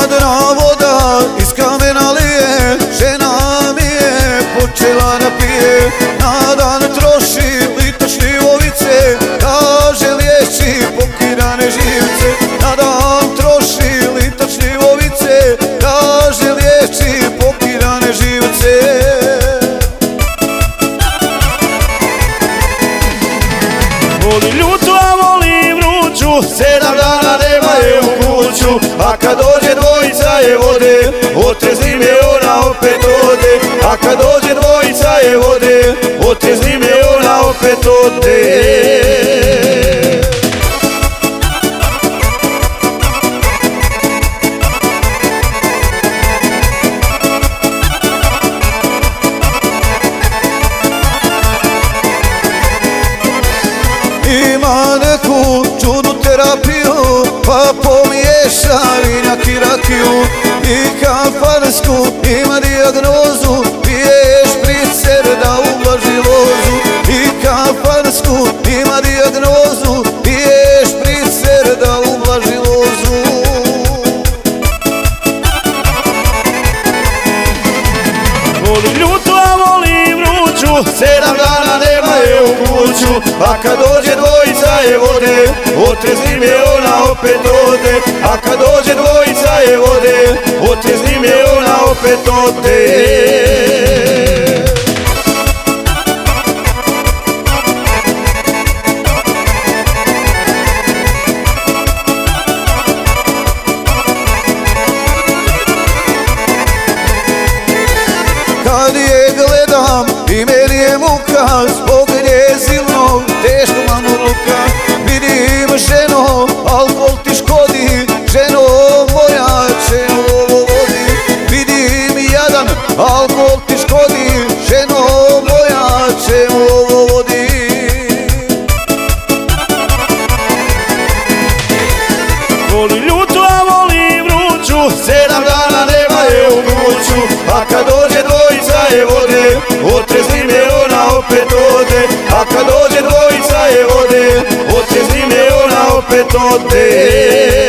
Hladna voda iz kamena lije, žena mi je počela da pije. Na dan troši litra šljivovice, kaže liječi pokidane živce. Na dan troši litra šljivovice, kaže liječi pokidane živce. Voli ljutu, a voli vruću, 7 dana nema je u kuću. A kad dođe dvojica je vode, otreznim je ona opet ode. A kad dođe dvojica je vode, otreznim je ona opet ode. Ima neku čudnu terapiju, pa pomiješa vinjak i rakiju. I kafansku ima dijagnozu, pije špricer da ublaži lozu. I kafansku ima dijagnozu, pije špricer da ublaži lozu. Voli ljutu, a voli vruću, 7 dana nema je u kuću. A kad dođe dvojica je vode, otreznim je ona opet ode. A kad dođe dvojica je vode, otreznim je ona opet ode. Kad je gledam i meni je muka zbog njezinog teškog mamurluka. Vidim ženo, alkohol ti škodi, ženo moja čemu ovo vodi. Vidim jadan, alkohol ti škodi, ženo moja čemu ovo vodi. Voli ljutu, a voli vruću, 7 dana nema je u kuću. A kad dođe dvojica je vode, otreznim je ona opet ode. A kad dođe dvojica je vode, otreznim je ona opet ode.